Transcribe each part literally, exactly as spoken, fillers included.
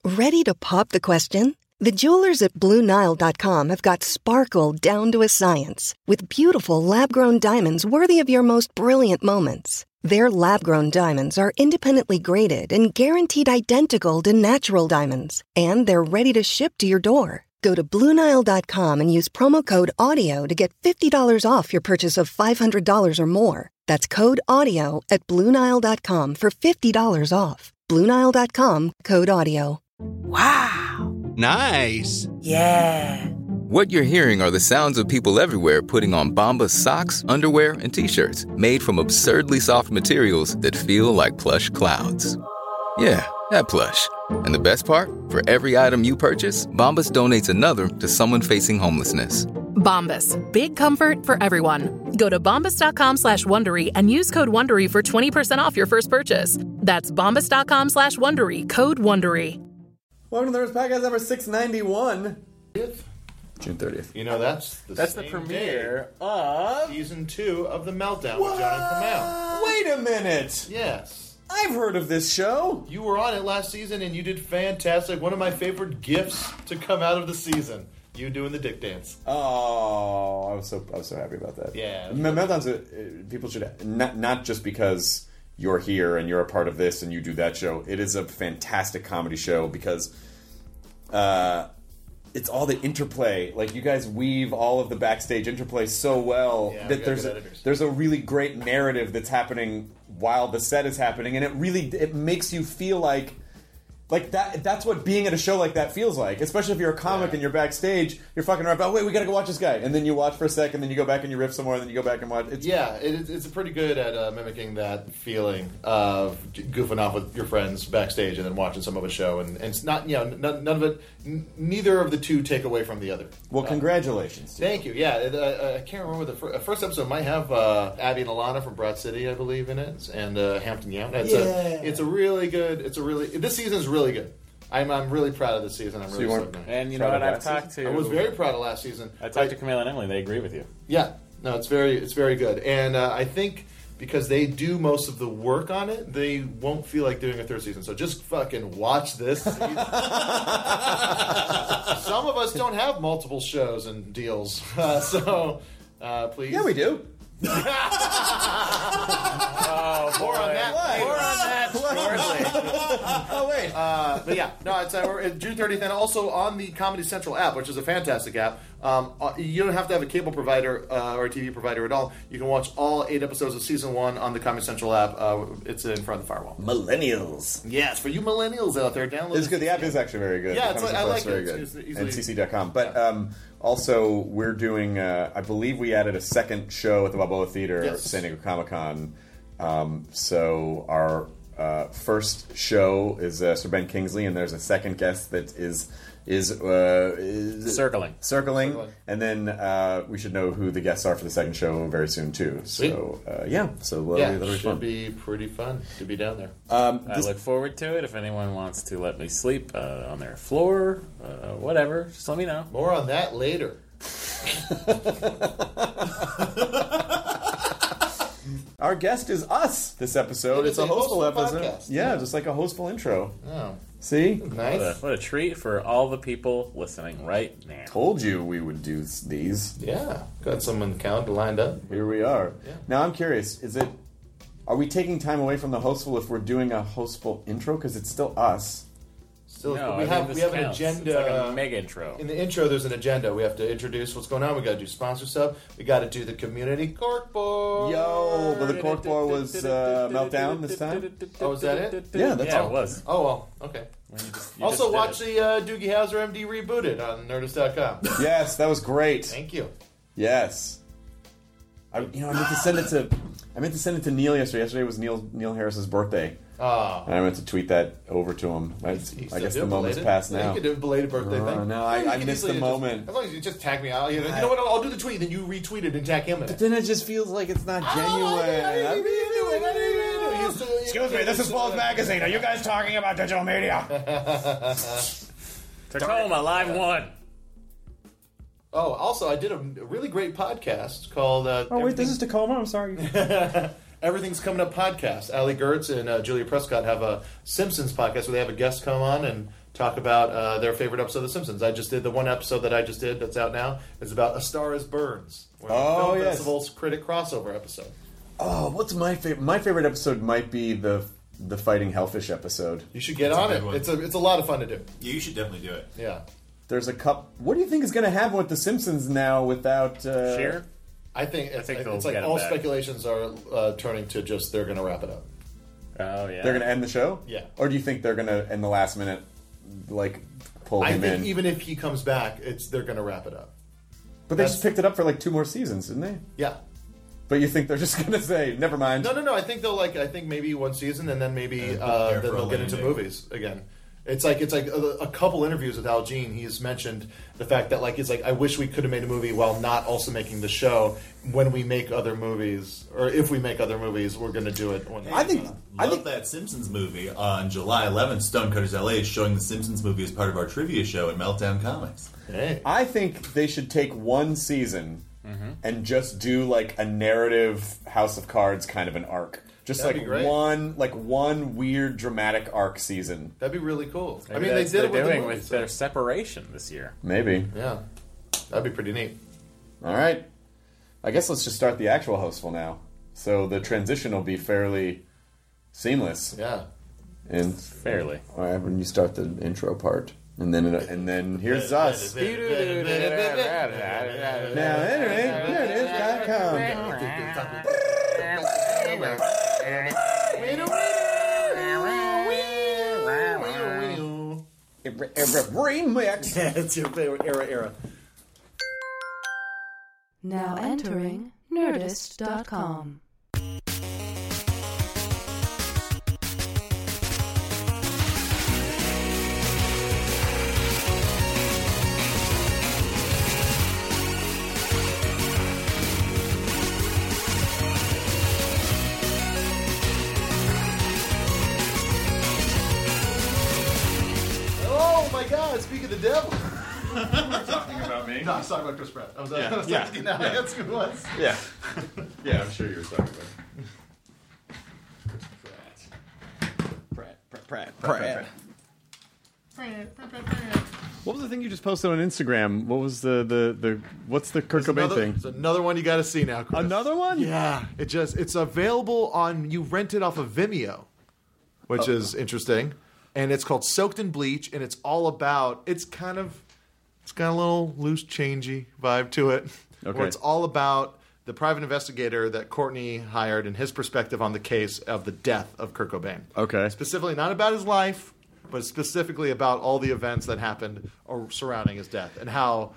Ready to pop the question? The jewelers at Blue Nile dot com have got sparkle down to a science with beautiful lab-grown diamonds worthy of your most brilliant moments. Their lab-grown diamonds are independently graded and guaranteed identical to natural diamonds, and they're ready to ship to your door. Go to Blue Nile dot com and use promo code AUDIO to get fifty dollars off your purchase of five hundred dollars or more. That's code AUDIO at Blue Nile dot com for fifty dollars off. Blue Nile dot com, code AUDIO. Wow. Nice. Yeah. What you're hearing are the sounds of people everywhere putting on Bombas socks, underwear, and T-shirts made from absurdly soft materials that feel like plush clouds. Yeah, that plush. And the best part? For every item you purchase, Bombas donates another to someone facing homelessness. Bombas. Big comfort for everyone. Go to bombas dot com slash Wondery and use code Wondery for twenty percent off your first purchase. That's bombas dot com slash Wondery. Code Wondery. Welcome to the Nerds Podcast number six ninety-one. June thirtieth. You know, that's the That's the same premiere day, of season two of The Meltdown What? with Jonathan Kamau. Wait a minute. Yes. I've heard of this show. You were on it last season and you did fantastic. One of my favorite gifts to come out of the season. You doing the dick dance. Oh, I was so I was so happy about that. Yeah. Meltdown's a, people should not not just because you're here and you're a part of this and you do that show. It is a fantastic comedy show because uh, it's all the interplay. Like, you guys weave all of the backstage interplay so well Yeah, we that got there's good a, editors. there's a really great narrative that's happening while the set is happening, and it really it makes you feel like Like that that's what being at a show like that feels like. Especially if you're a comic Yeah. and you're backstage, you're fucking around, oh wait, we gotta go watch this guy. And then you watch for a second, then you go back and you riff some more, and then you go back and watch. It's, Yeah, it, it's pretty good at uh, mimicking that feeling of goofing off with your friends backstage and then watching some of a show. And, and it's not, you know, none, none of it, n- neither of the two take away from the other. Well, Uh, congratulations. to Thank you. Yeah, it, uh, I can't remember the fir- first episode. Might have uh, Abby and Alana from Broad City, I believe, in it, and uh, Hampton Yount. It's Yeah. a, it's a really good. It's a really. This season is really good. I'm I'm really proud of this season. I'm So really you weren't- stoked. And you know Proud what? of I've last talked to. I was very proud of last season. I talked to Camille and Emily. They agree with you. Yeah, no, it's very it's very good, and uh, I think because they do most of the work on it, they won't feel like doing a third season. So just fucking watch this season. Some of us don't have multiple shows and deals, uh, so uh, please. Yeah, we do. Oh, More on that. What? More on that shortly. Oh wait. Uh, but yeah, no, it's, uh, we're at June thirtieth, and also on the Comedy Central app, which is a fantastic app. Um, uh, you don't have to have a cable provider uh, or a T V provider at all. You can watch all eight episodes of season one on the Comedy Central app. Uh, it's in front of the firewall. Millennials. Yes, for you millennials out there, download It's good. The app is actually very good. Yeah, The it's Comedy like- I Central like is it. very It's- good. it's easily- And C C dot com. But um, also, we're doing, uh, I believe we added a second show at the Balboa Theater at Yes. San Diego Comic Con. Um, so our uh, first show is uh, Sir Ben Kingsley, and there's a second guest that is is, uh, is Circling. circling, Circling. and then uh, we should know who the guests are for the second show very soon too. So uh, yeah, so uh, Yeah, that'll be should fun. be pretty fun to be down there. Um, I this- look forward to it. If anyone wants to let me sleep uh, on their floor, uh, whatever, just let me know. More on that later. Our guest is us this episode. It It's is a a hostful hostful episode. podcast. Yeah, Yeah. just like a hostful intro. Oh, See? What a, nice. what a treat for all the people listening right now. Told you we would do s- these. Yeah, got some on the calendar lined up. Here we are. Yeah. Now I'm curious, is it are we taking time away from the hostful if we're doing a hostful intro? Because it's still us. Still, No, we I have think we this have an counts. agenda. It's like a mega intro. In the intro, there's an agenda. We have to introduce what's going on. We got to do sponsor stuff. We got to do the community corkboard. Yo, but the cork board was uh, Meltdown this time? Oh, is that it? Yeah, that's yeah, all. it was. Oh well, okay. When you just- you Also, just did watch it. the uh, Doogie Howser M D rebooted on Nerdist dot com. Yes, that was great. Thank you. Yes. I, you know, I meant to send it to I meant to send it to Neil yesterday. Yesterday was Neil Neil Harris's birthday. Oh, And I meant to tweet that over to him. I, You still I guess do the it moment's belated? passed Yeah, now. you can do a belated birthday Oh, thing. no, Yeah, I- you I can missed easily the just- moment. as long as you just tag me out. You know, you know what? I'll do the tweet, then you retweet it and tag him in it. But then it just feels like it's not Oh, genuine. I didn't- I didn't I'm even do it. I didn't even do it. You still- Excuse me, this is Paul's Magazine. Are you guys talking about digital media? Tacoma Live One. Oh, also, I did a really great podcast called. Uh, Oh, wait, this Everything- is Tacoma? I'm sorry. Everything's Coming Up podcast. Ali Gertz and uh, Julia Prescott have a Simpsons podcast where they have a guest come on and talk about uh, their favorite episode of The Simpsons. I just did the one episode that I just did that's out now. It's about A Star Is Burns. Oh, Film yes. Festival's critic crossover episode. Oh, what's my favorite? My favorite episode might be the the Fighting Hellfish episode. You should get That's a on good it. one. It's a it's a lot of fun to do. Yeah, you should definitely do it. Yeah. There's a cup. What do you think is going to happen with The Simpsons now without... Uh, Sheer? I think, it's, think they'll it's like get it all back. speculations are uh, turning to just they're going to wrap it up. Oh, yeah. They're going to end the show? Yeah. Or do you think they're going to, in the last minute, like, pull I him think in? even if he comes back, it's they're going to wrap it up. But they that's- just picked it up for like two more seasons, didn't they? Yeah. But you think they're just going to say, never mind? No, no, no. I think they'll like. I think maybe one season, and then maybe And uh, prepare then for a they'll get into landing. movies again. It's like it's like a, a couple interviews with Al Jean. He's mentioned the fact that like it's like I wish we could have made a movie while not also making the show. When we make other movies, or if we make other movies, we're going to do it. When I think... I Love think that Simpsons movie. On July eleventh, Stonecutters L A is showing the Simpsons movie as part of our trivia show at Meltdown Comics. Hey. I think they should take one season Mm-hmm. and just do like a narrative House of Cards kind of an arc. Just That'd like be great. one, like one weird dramatic arc season. That'd be really cool. I Maybe mean, they that's did it they're with the doing movie, with so- their separation this year. Maybe. Yeah, that'd be pretty neat. All right. I guess let's just start the actual hostful now. So the transition will be fairly seamless. Yeah. And Fairly. all right, when you start the intro part, and then it, and then here's us. Now anyway, there it is. Dot com. Remix. It's your favorite era, era. Now entering Nerdist dot com. Oh my God! Speak of the devil. Talking about me? No, I was talking about Chris Pratt. I was, Yeah. I was Yeah. asking now. That's who it was. Yeah. Yeah, I'm sure you were talking about Pratt. Pratt. Pratt. Pratt. What was the thing you just posted on Instagram? What was the the, the what's the Kurt It's Cobain another, thing? it's another one you got to see now, Chris. Another one? Yeah, it just it's available on you rent it off of Vimeo, which is interesting, and it's called Soaked in Bleach, and it's all about it's kind of it's got a little loose changey vibe to it, Okay. where it's all about the private investigator that Courtney hired and his perspective on the case of the death of Kurt Cobain. Okay. Specifically, not about his life, but specifically about all the events that happened or surrounding his death and how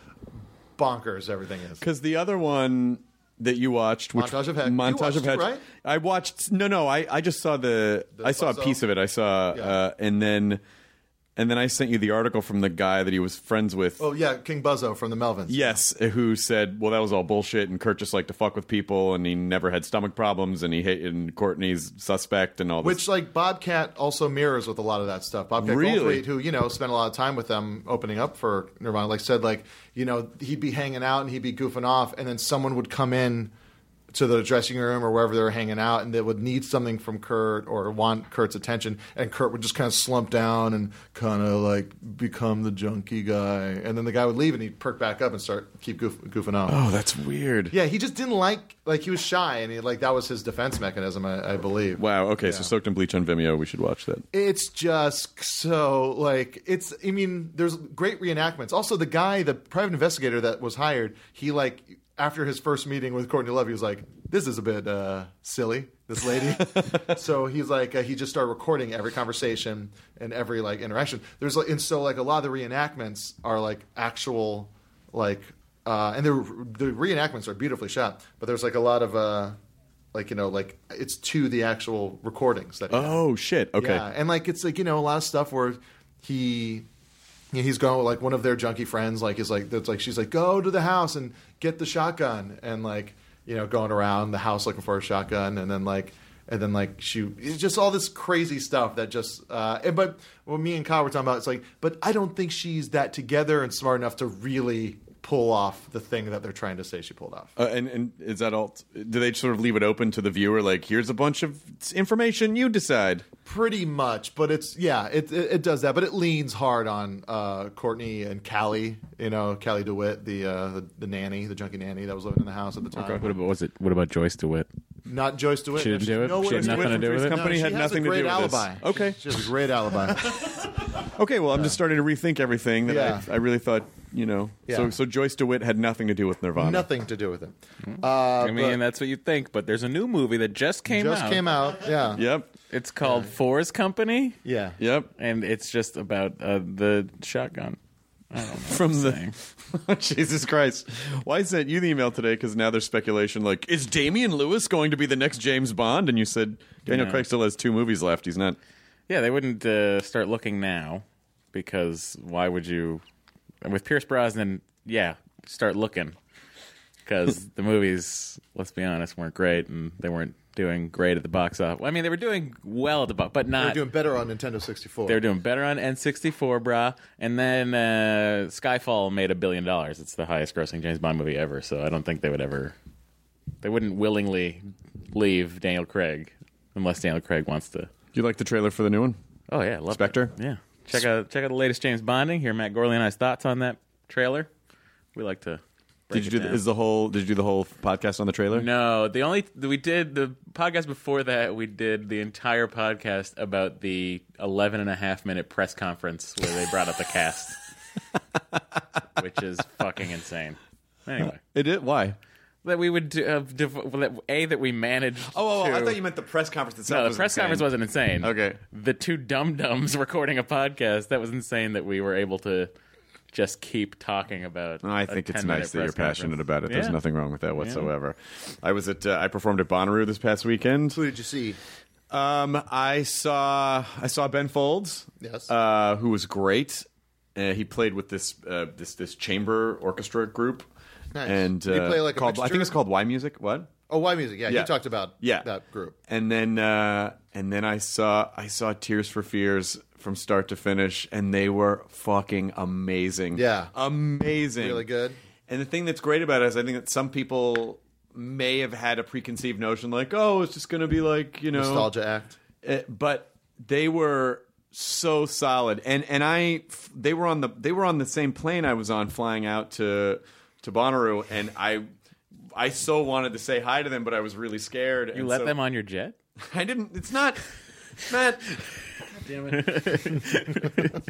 bonkers everything is. Because the other one that you watched, which, Montage of Heck. You Montage watched of it, Heck. right? I watched. No, no. I, I just saw the. The I saw a Buzzo? piece of it. I saw, Yeah. uh, and then, and then I sent you the article from the guy that he was friends with. Oh yeah, King Buzzo from the Melvins. Yes, who said, well, that was all bullshit, and Kurt just liked to fuck with people, and he never had stomach problems, and he hated and Courtney's suspect, and all this. Which like Bobcat also mirrors with a lot of that stuff. Bobcat Really? Goldthwait, who you know spent a lot of time with them opening up for Nirvana, like said like you know he'd be hanging out and he'd be goofing off, and then someone would come in to the dressing room or wherever they were hanging out, and they would need something from Kurt or want Kurt's attention, and Kurt would just kind of slump down and kind of like become the junkie guy, and then the guy would leave and he'd perk back up and start keep goof, goofing off. oh, that's weird. Yeah, he just didn't like like he was shy, and he, like that was his defense mechanism, I, I believe. Wow. Okay, Yeah. so Soaked in Bleach on Vimeo. We should watch that. It's just so like it's. I mean, there's great reenactments. Also, the guy, the private investigator that was hired, he like after his first meeting with Courtney Love, he was like, "This is a bit uh, silly." This lady. So he's like, uh, he just started recording every conversation and every like interaction. There's like, and so like a lot of the reenactments are like actual like, uh, and the the reenactments are beautifully shot. But there's like a lot of uh, like you know like it's to the actual recordings that. He had. Oh shit. Okay. Yeah, and like it's like you know a lot of stuff where he you know, he's going with like one of their junkie friends, like is like that's like she's like go to the house and get the shotgun, and like you know going around the house looking for a shotgun, and then like and then like she it's just all this crazy stuff that just uh, and but what me and Kyle were talking about, it's like but I don't think she's that together and smart enough to really pull off the thing that they're trying to say she pulled off. Uh, and, and is that all? Do they sort of leave it open to the viewer? Like, here's a bunch of information, you decide. Pretty much, but it's yeah, it, it it does that, but it leans hard on uh, Courtney and Callie. You know, Callie DeWitt, the, uh, the the nanny, the junkie nanny that was living in the house at the time. Okay. What about was it? What about Joyce DeWitt? Not Joyce DeWitt. She didn't do it? No, She had nothing to do with it? Company no, had she has nothing a to great do with alibi. this. Okay. She has a great alibi. Okay, well, I'm just starting to rethink everything that Yeah. I, I really thought, you know. Yeah. So, so Joyce DeWitt had nothing to do with Nirvana. Nothing to do with it. Uh, I mean, but that's what you think, but there's a new movie that just came just out. came out. Yeah. Yep. It's called Fours Company, Yeah. Yep. and it's just about uh, the shotgun. I don't know what From I'm the saying. Jesus Christ! Well, I sent you the email today because now there's speculation. Like, is Damian Lewis going to be the next James Bond? And you said Daniel Yeah. Craig still has two movies left. He's not. Yeah, they wouldn't uh, start looking now because why would you? With Pierce Brosnan, yeah, start looking because the movies, let's be honest, weren't great and they weren't doing great at the box office. I mean, they were doing well at the box, but They're not. doing better on Nintendo sixty-four. They were doing better on N sixty-four, brah. And then uh, Skyfall made a billion dollars. It's the highest grossing James Bond movie ever. So I don't think they would ever. They wouldn't willingly leave Daniel Craig unless Daniel Craig wants to. You like the trailer for the new one? Oh yeah, love Spectre? it. Yeah, check out check out the latest James Bonding. Hear Matt Gorley and I's thoughts on that trailer. We like to. Did you do the, is the whole? Did you do the whole podcast on the trailer? No, the only we did the podcast before that. We did the entire podcast about the eleven and a half minute press conference where they brought up the cast, which is fucking insane. Anyway, It did. Why? that we would do, uh, dev- that, a that we managed. Oh, oh, to, I thought you meant the press conference itself. No, the was press insane. conference wasn't insane. Okay. The two dum dums recording a podcast, that was insane that we were able to just keep talking about. I a think it's ten-minute nice that you're press passionate conference. about it. There's Yeah. nothing wrong with that whatsoever. I was at. Uh, I performed at Bonnaroo this past weekend. Who did you see? Um, I saw. I saw Ben Folds. Yes. Uh, who was great. Uh, he played with this uh, this this chamber orchestra group. Nice. And Did he uh, play like a called, I think mixture? it's called Y Music. What? Oh, Y Music. Yeah, Yeah. he talked about Yeah. that group. And then uh, and then I saw I saw Tears for Fears from start to finish, and they were fucking amazing. Yeah. amazing, Really good. And the thing that's great about it is I think that some people may have had a preconceived notion, like, oh, it's just going to be like, you know, Nostalgia act. Uh, but they were so solid, and and I they were on the they were on the same plane I was on flying out to to Bonnaroo, and I I so wanted to say hi to them, but I was really scared. You and let so- them on your jet? I didn't. It's not, Matt. Damn it.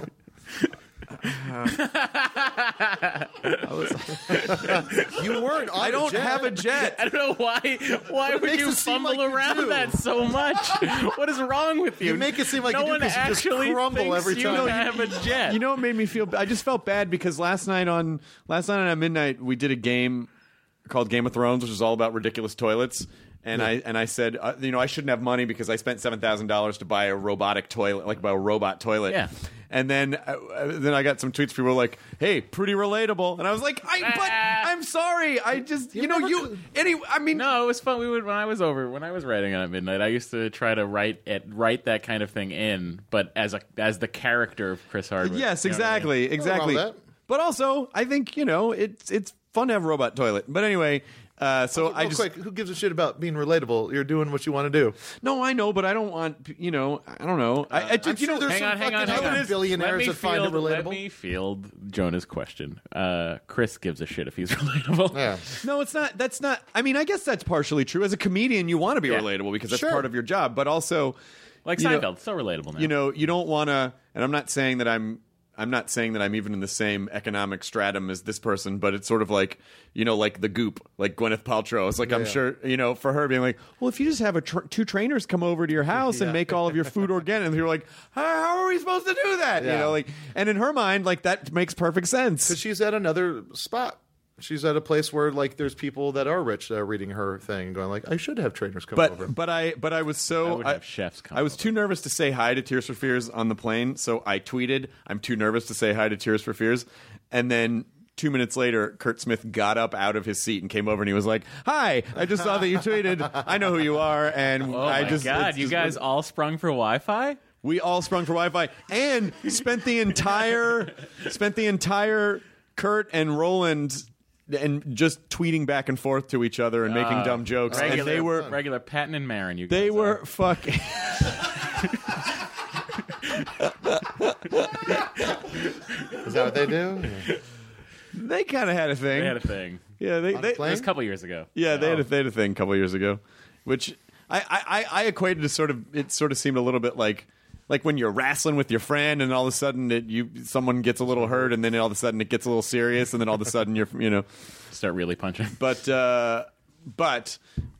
You weren't on I don't a jet. have a jet. I don't know why. Why would makes you it seem fumble like you around do. that so much? What is wrong with you? You make it seem like no you do one 'cause you just actually crumble thinks every you time. have a jet. You know what made me feel? I just felt bad because last night on last night at midnight we did a game called Game of Thrones, which is all about ridiculous toilets. And I and I said, uh, you know, I shouldn't have money because I spent seven thousand dollars to buy a robotic toilet, like buy a robot toilet. Yeah. And then uh, then I got some tweets. People were like, "Hey, pretty relatable." And I was like, "I but I'm sorry. I just you, know never you could- any. I mean, No, it was fun. We would when I was over when I was writing on at midnight. I used to try to write it, write that kind of thing in, but as a as the character of Chris Hardwick. yes, You know what I mean? exactly, exactly. with that. But also, I think you know it's it's fun to have a robot toilet. But anyway. Uh, so Real I just quick, who gives a shit about being relatable? You're doing what you want to do. no, I know, but I don't want you know. I don't know. I, I just, I'm you sure know, there's Hang some on, hang on, fucking hang other on. billionaires Let me that find it field- Let relatable. me field Jonah's question. Uh, Chris gives a shit if he's relatable. Yeah. No, it's not. That's not. I mean, I guess that's partially true. As a comedian, you want to be Yeah. relatable because that's Sure. part of your job. But also, Like you know- Seinfeld, so relatable now. you know, you don't want to. And I'm not saying that I'm. I'm not saying that I'm even in the same economic stratum as this person, but it's sort of like, you know, like the Goop, like Gwyneth Paltrow. It's like I'm Yeah. sure, you know, for her being like, well, if you just have a tr- two trainers come over to your house and Yeah. make all of your food organic, and you're like, how, how are we supposed to do that? You Yeah. know, like, and in her mind, like that makes perfect sense. Because she's at another spot. She's at a place where like there's people that are rich that are reading her thing and going like, I should have trainers come But over. but I but I was so I would have chefs come I was over. too nervous to say hi to Tears for Fears on the plane, so I tweeted, "I'm too nervous to say hi to Tears for Fears," and then. Two minutes later, Kurt Smith got up out of his seat and came over and he was like, "Hi, I just saw that you tweeted. I know who you are." And Oh I my just, god, it's you just- guys all sprung for Wi-Fi? we all sprung for Wi-Fi and spent the entire spent the entire Kurt and Roland and just tweeting back and forth to each other and making Uh, dumb jokes. Regular, and they were regular Patton and Marin. You they guys were are. fucking. Is that what they do? They kind of had a thing. They had a thing. Yeah, they, they It was a couple years ago. yeah they had a, they had a thing a couple years ago, which I, I, I equated to sort of it sort of seemed a little bit like like when you're wrestling with your friend and all of a sudden it, you someone gets a little hurt and then all of a sudden it gets a little serious and then all of a sudden you're you know Start really punching. but uh, but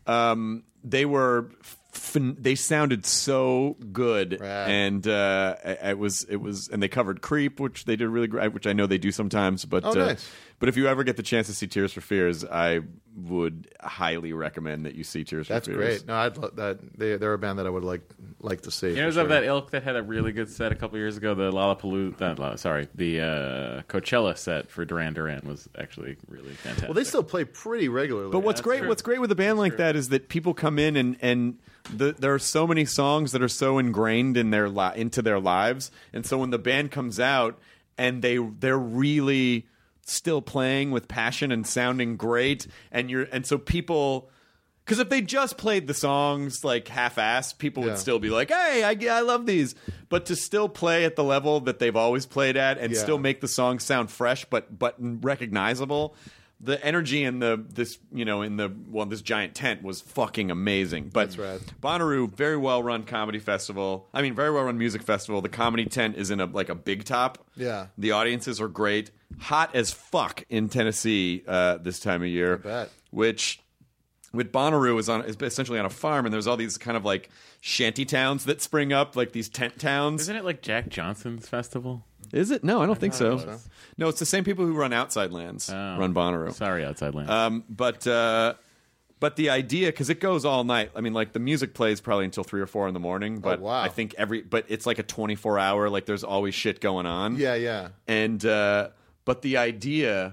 um, they were. Fin- they sounded so good, Right. and uh, it was it was, and they covered "Creep," which they did really great, which I know they do sometimes. But Oh, uh, nice. but if you ever get the chance to see Tears for Fears, I would highly recommend that you see Tears That's for Fears. great. No, I'd lo- that they they're a band that I would like like to see. You know, it was for of sure. that ilk that had a really good set a couple years ago. The Lollapalooza, not Lolla- sorry, the uh, Coachella set for Duran Duran was actually really fantastic. Well, they still play pretty regularly. But what's That's great, true. what's great with a band like that is that people come in and and the, there are so many songs that are so ingrained in their li- into their lives, and so when the band comes out and they they're really still playing with passion and sounding great, and you're and so people. Because if they just played the songs like half-assed, people Yeah. would still be like, "Hey, I, I love these." But to still play at the level that they've always played at, and Yeah. still make the songs sound fresh but but recognizable, the energy in the this you know in the well this giant tent was fucking amazing. But That's rad. Bonnaroo, very well run comedy festival. I mean, very well run music festival. The comedy tent is in a like a big top. Yeah. The audiences are great. Hot as fuck in Tennessee uh, this time of year. I bet. Which. With Bonnaroo is on is essentially on a farm, and there's all these kind of like shanty towns that spring up, like these tent towns. Isn't it like Jack Johnson's festival? Is it? No, I don't think so. it was. No, it's the same people who run Outside Lands Oh. run Bonnaroo. Sorry, Outside Land. Um, but uh, but the idea, because it goes all night. I mean, like the music plays probably until three or four in the morning. But wow. I think every but it's like a twenty-four hour. Like there's always shit going on. Yeah, yeah. And uh, but the idea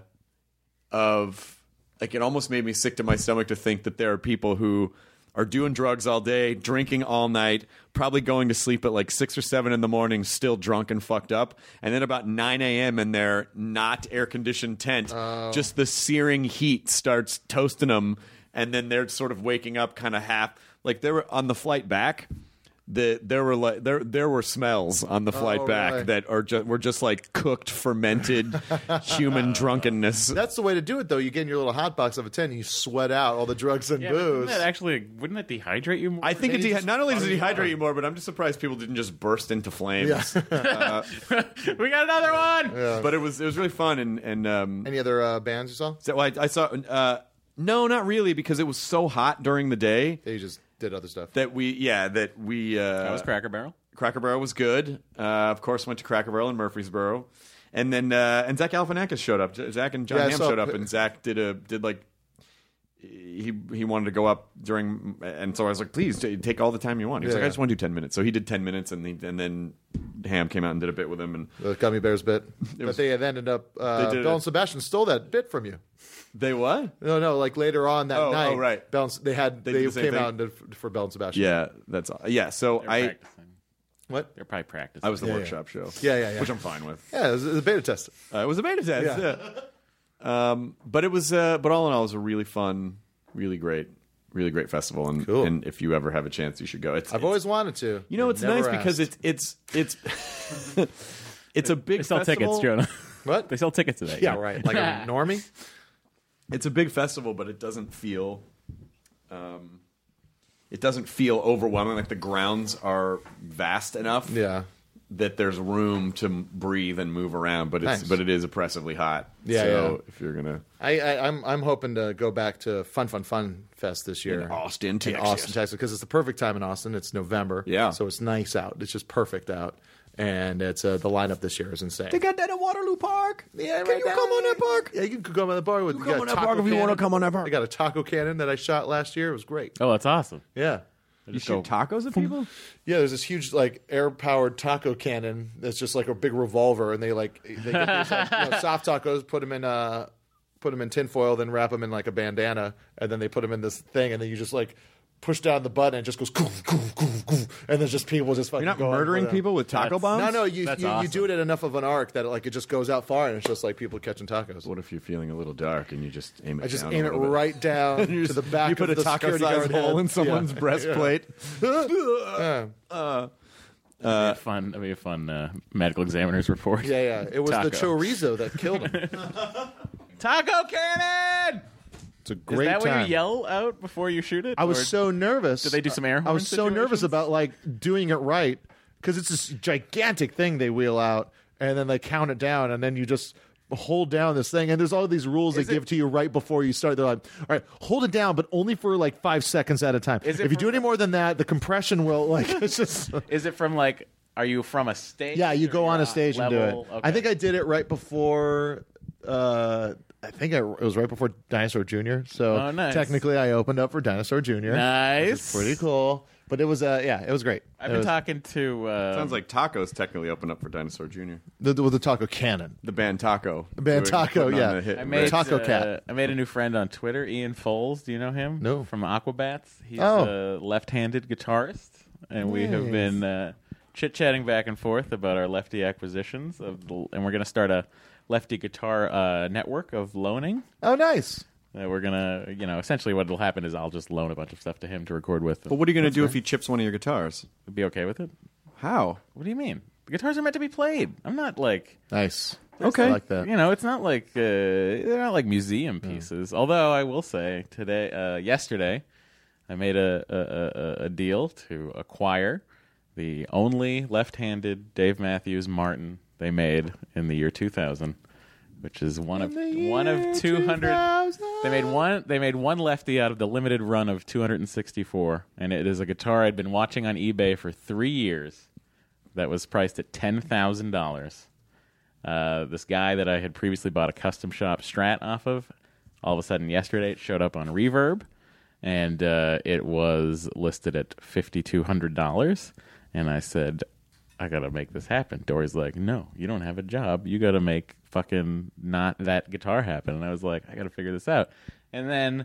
of like it almost made me sick to my stomach to think that there are people who are doing drugs all day, drinking all night, probably going to sleep at like six or seven in the morning, still drunk and fucked up, and then about nine a.m. in their not air conditioned tent, just the searing heat starts toasting them, and then they're sort of waking up, kind of half like they were on the flight back. The, there were like there there were smells on the flight Oh, back really? that are just were just like cooked, fermented human drunkenness. That's the way to do it, though. You get in your little hot box of a tent and you sweat out all the drugs and yeah, but wouldn't booze. that actually wouldn't that dehydrate you more? I think it Maybe dehy- just not only does it funny. dehydrate you more, but I'm just surprised people didn't just burst into flames. Yeah. we got another one. But it was it was really fun, and and um, Any other uh, bands you saw? so I, I saw uh, no, not really, because it was so hot during the day They just did other stuff. that we yeah that we uh, That was Cracker Barrel. Cracker Barrel was good. Uh, of course, went to Cracker Barrel in Murfreesboro, and then uh, and Zach Galifianakis showed up. Zach and John Yeah, I Hamm saw showed up, pi- and Zach did a did like he he wanted to go up during, and so I was like, please t- take all the time you want. He was Yeah, like, I yeah. just want to do ten minutes. So he did ten minutes, and he, and then Ham came out and did a bit with him, and The Gummy Bears bit. But was- they had ended up. Uh, They did Bell it. and Sebastian stole that bit from you. they what? No, no, like later on that Oh, oh, night. right. Bell and, they had They they, did the same came thing? out and did f- for Bell and Sebastian. Yeah, that's yeah. So They're I practicing. What? They're probably practicing. I was the Yeah, yeah. workshop show. Yeah, yeah, yeah. Which I'm fine with. Yeah, it was, it was a beta test. Uh, it was a beta test. Yeah. Yeah. Um, but it was, uh, but all in all, it was a really fun, really great, really great festival. And, Cool. and if you ever have a chance, you should go. It's, I've it's- always wanted to. you know, it's Never nice because asked. it's it's it's it's a big They sell festival. tickets, Jonah. What? They sell tickets to that. Yeah, right. Like a normie. It's a big festival, but it doesn't feel, um, it doesn't feel overwhelming. Like the grounds are vast enough. Yeah. That there's room to m- breathe and move around, but it's Nice. but it is oppressively hot. Yeah, so yeah. if you're gonna I, I, I'm I'm hoping to go back to Fun Fun Fun Fest this year in Austin, in Texas. Austin, Texas, because it's the perfect time in Austin. It's November, Yeah. so it's nice out. It's just perfect out, and it's uh, the lineup this year is insane. They got that at Waterloo Park. Yeah, Can right you down come on there. that park? Yeah, you can come on that park with. You we come got on a that taco park if you wanna cannon. come on that park. I got a taco cannon that I shot last year. It was great. Oh, that's awesome. Yeah. You shoot tacos at people? Yeah, there's this huge like air powered taco cannon that's just like a big revolver, and they like they get these like, you know, soft tacos, put them in uh, put them in tinfoil, then wrap them in like a bandana, and then they put them in this thing, and then you just like push down the button and it just goes, goof, goof, goof, goof, and there's just people just fucking You're not going murdering for them. people with taco That's- bombs? No, no, you That's you, you awesome. do it at enough of an arc that it, like it just goes out far, and it's just like people catching tacos. What if you're feeling a little dark and you just aim it I just down aim a it little bit? right down You to just- the back. You put of a the security taco-sized guard hole head. in someone's Yeah. breastplate. Yeah. That'd be a fun. That'd be a fun uh, medical examiner's report. Yeah, yeah. It was Taco. the chorizo that killed him. Taco cannon. It's a great Is that time. what you yell out before you shoot it? I was Or- so nervous. Did they do some air I was horn so nervous situations? about like doing it right because it's this gigantic thing they wheel out, and then they count it down, and then you just hold down this thing, and there's all these rules they Is it- give to you right before you start. They're like, all right, hold it down, but only for like five seconds at a time. Is it if you do from- any more than that, the compression will like it's just. Is it from like? Are you from a stage? Yeah, you or go you're on a at stage and do level? it. Okay. I think I did it right before. Uh, I think I, it was right before Dinosaur Junior So Oh, nice. technically, I opened up for Dinosaur Junior Nice. Which is pretty cool. But it was, uh, yeah, it was great. I've It been was- talking to. Uh, Sounds like Tacos technically open up for Dinosaur Junior the, with the Taco Cannon. The band Taco. The band Doing- Taco, putting on yeah. the hit I rate. made Taco uh, Cat. I made a new friend on Twitter, Ian Foles. Do you know him? No. From Aquabats. He's Oh. a left-handed guitarist, and we have been uh, chit-chatting back and forth about our lefty acquisitions, of the, and we're going to start a lefty guitar uh, network of loaning. Oh, nice. Uh, we're gonna, you know, essentially what will happen is I'll just loan a bunch of stuff to him to record with. But what are you going to do if he chips one of your guitars? Be okay with it? How? What do you mean? The guitars are meant to be played. I'm not like. Nice. Okay. I like that. You know, it's not like uh, they're not like museum pieces. Although I will say today, uh, yesterday, I made a, a, a, a deal to acquire the only left-handed Dave Matthews Martin they made in the year two thousand, which is one of one of two hundred. They made one. They made one lefty out of the limited run of two hundred sixty-four, and it is a guitar I'd been watching on eBay for three years. That was priced at ten thousand dollars. Uh, this guy that I had previously bought a custom shop Strat off of, all of a sudden yesterday it showed up on Reverb, and uh, it was listed at fifty-two hundred dollars. And I said, I gotta make this happen. Dory's like, no, you don't have a job. You gotta make fucking not that guitar happen. And I was like, I gotta figure this out. And then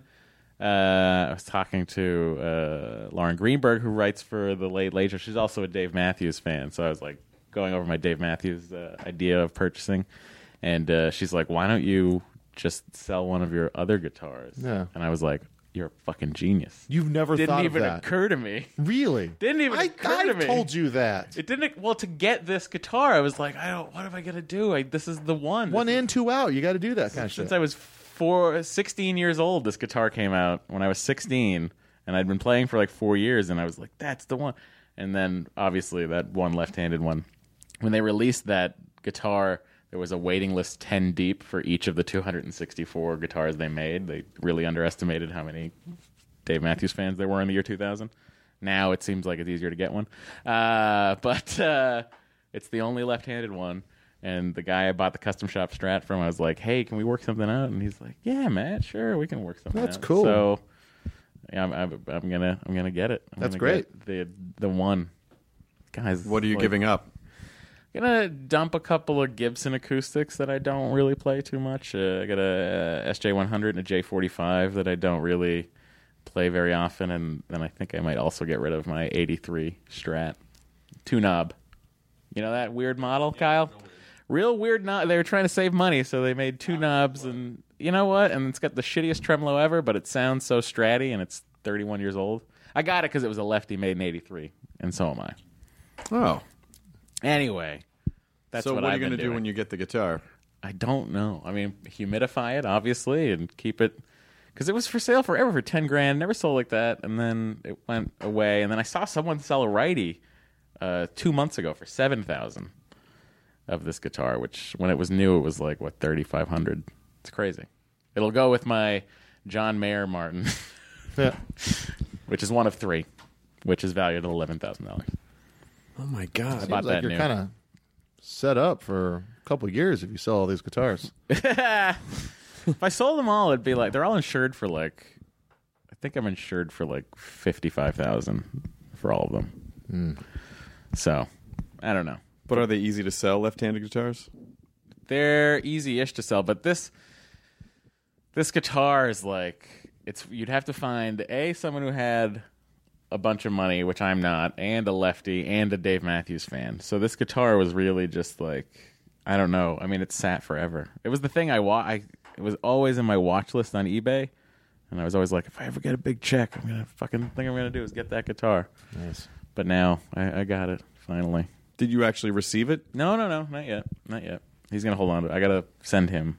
uh, I was talking to uh, Lauren Greenberg, who writes for the Late Late Show. She's also a Dave Matthews fan. So I was like going over my Dave Matthews uh, idea of purchasing. And uh, she's like, why don't you just sell one of your other guitars? Yeah. And I was like, you're a fucking genius. You've never Didn't thought even of that. occur to me. Really? Didn't even I, occur to I've me. told you that. It didn't. Well, to get this guitar, I was like, I don't. What am I gonna do? I, this is the one. One This in, two out. You got to do that kind of is, since shit. I was four, sixteen years old. This guitar came out when I was sixteen, and I'd been playing for like four years, and I was like, that's the one. And then obviously that one left-handed one. When they released that guitar, there was a waiting list ten deep for each of the two hundred sixty-four guitars they made. They really underestimated how many Dave Matthews fans there were in the year two thousand. Now it seems like it's easier to get one. Uh, but uh, it's the only left-handed one. And the guy I bought the custom shop Strat from, I was like, hey, can we work something out? And he's like, yeah, Matt, sure, we can work something That's out. cool. So yeah, I'm, I'm, I'm gonna I'm gonna get it. I'm That's gonna great. get The the one. Guys, What are you like, giving up? Gonna dump a couple of Gibson acoustics that I don't really play too much. Uh, I got a, uh S J one hundred and a J forty-five that I don't really play very often, and then I think I might also get rid of my eighty-three Strat two knob. You know that weird model, Kyle? Real weird knob. They were trying to save money, so they made two knobs, and you know what? And it's got the shittiest tremolo ever, but it sounds so Stratty, and it's thirty-one years old. I got it because it was a lefty made in eighty-three, and so am I. Oh. Anyway, that's so what, what are I've you been going to do doing. when you get the guitar? I don't know. I mean, humidify it, obviously, and keep it. Because it was for sale forever for ten grand. Never sold like that. And then it went away. And then I saw someone sell a righty uh, two months ago for seven thousand dollars of this guitar, which when it was new, it was like, what, thirty-five hundred dollars. It's crazy. It'll go with my John Mayer Martin, Yeah. which is one of three, which is valued at eleven thousand dollars. Oh, my God. I bought Seems like that you're new. kind of set up for a couple years if you sell all these guitars. If I sold them all, it'd be like they're all insured for like, I think I'm insured for like fifty-five thousand for all of them. Mm. So, I don't know. But are they easy to sell, left-handed guitars? They're easy-ish to sell, but this this guitar is like it's you'd have to find a someone who had a bunch of money, which I'm not, and a lefty, and a Dave Matthews fan. So this guitar was really just like, I don't know. I mean, it sat forever. It was the thing I wa- I It was always in my watch list on eBay, and I was always like, if I ever get a big check, I'm gonna fucking thing I'm gonna do is get that guitar. Nice. But now I, I got it finally. Did you actually receive it? No, no, no, not yet, not yet. He's gonna hold on to it. I gotta send him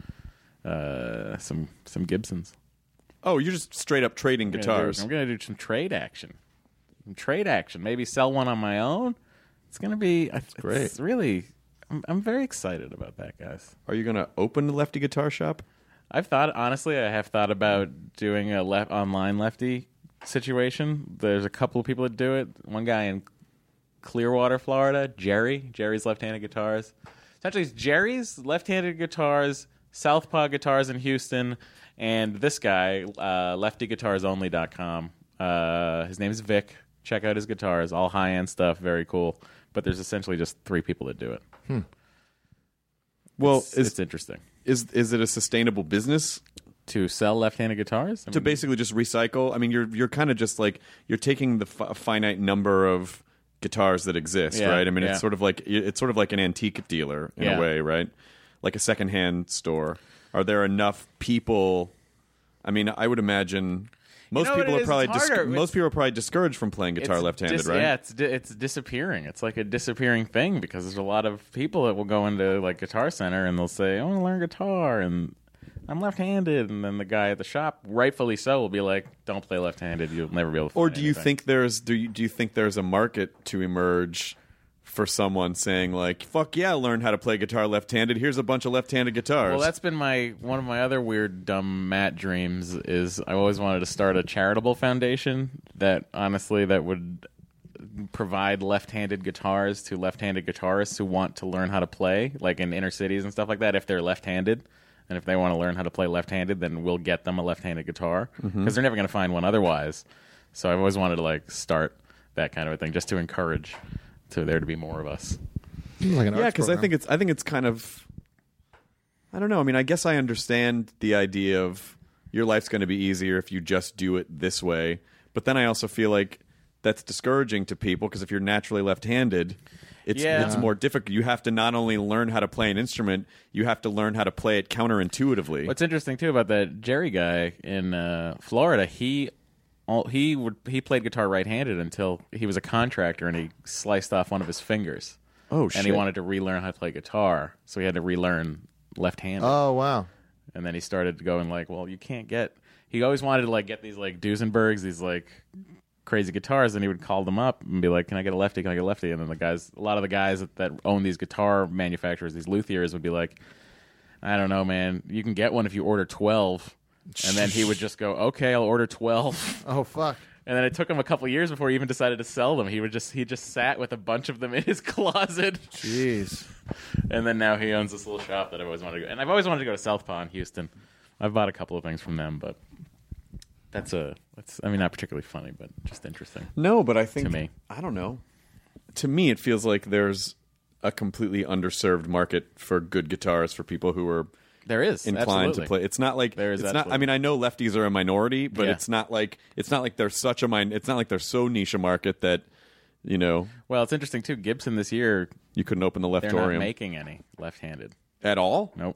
uh, some some Gibsons. Oh, you're just straight up trading I'm gonna guitars. do- I'm gonna do some trade action. Some trade action. Maybe sell one on my own. It's gonna be it's great. It's really, I'm, I'm very excited about that, guys. Are you going to open the Lefty Guitar Shop? I've thought, honestly, I have thought about doing a left online lefty situation. There's a couple of people that do it. One guy in Clearwater, Florida, Jerry. Jerry's Left-Handed Guitars. Essentially, it's Jerry's Left-Handed Guitars, Southpaw Guitars in Houston, and this guy, uh, lefty guitars only dot com. Uh, his name is Vic. Check out his guitars. All high-end stuff. Very cool. But there's essentially just three people that do it. Hmm. Well, it's, is, it's interesting. Is is it a sustainable business to sell left-handed guitars? I to mean, basically just recycle? I mean, you're you're kind of just like you're taking the fi- finite number of guitars that exist, Yeah, right? I mean, yeah. it's sort of like it's sort of like an antique dealer in Yeah. a way, right? Like a secondhand store. Are there enough people? I mean, I would imagine most know what people it are is? probably It's dis- harder. most It's- people are probably discouraged from playing guitar it's left-handed, dis- right? Yeah, it's di- it's disappearing. It's like a disappearing thing because there's a lot of people that will go into like Guitar Center and they'll say, "I want to learn guitar," and I'm left-handed, and then the guy at the shop, rightfully so, will be like, "Don't play left-handed. You'll never be able to." Or find do you anything." think there's do you, do you think there's a market to emerge for someone saying like, "Fuck yeah, learn how to play guitar left-handed. Here's a bunch of left-handed guitars." Well, that's been my one of my other weird dumb Matt dreams. Is I always wanted to start a charitable foundation that honestly that would provide left-handed guitars to left-handed guitarists who want to learn how to play, like in inner cities and stuff like that. If they're left-handed, and if they want to learn how to play left-handed, then we'll get them a left-handed guitar because Mhm. they're never going to find one otherwise. So I've always wanted to like start that kind of a thing just to encourage to there to be more of us. Like an yeah, arts because I program. think it's I think it's kind of I don't know. I mean, I guess I understand the idea of your life's going to be easier if you just do it this way, but then I also feel like that's discouraging to people because if you're naturally left-handed, it's Yeah. it's more difficult. You have to not only learn how to play an instrument, you have to learn how to play it counterintuitively. What's interesting too about that Jerry guy in uh, Florida, he all, he would he played guitar right-handed until he was a contractor and he sliced off one of his fingers. Oh, And he shit. wanted to relearn how to play guitar, so he had to relearn left-handed. Oh wow! And then he started going like, well, you can't get. He always wanted to like get these like Duesenbergs, these like crazy guitars, and he would call them up and be like, "Can I get a lefty? Can I get a lefty?" And then the guys, a lot of the guys that, that own these guitar manufacturers, these luthiers, would be like, "I don't know, man. You can get one if you order twelve." And then he would just go, "Okay, I'll order twelve." Oh fuck! And then it took him a couple years before he even decided to sell them. He would just he just sat with a bunch of them in his closet. Jeez. And then now he owns this little shop that I've always wanted to go. And I've always wanted to go to Southpaw in Houston. I've bought a couple of things from them, but that's a that's I mean not particularly funny, but just interesting. No, but I think to me. I don't know. To me, it feels like there's a completely underserved market for good guitars for people who are There is inclined absolutely. to play. It's not like There is it's not. I absolutely. mean, I know lefties are a minority, but Yeah. it's not like it's not like they're such a min- It's not like they're so niche a market that you know Well, it's interesting too. Gibson this year you couldn't open the they're not leftorium making any left-handed. at all. Nope.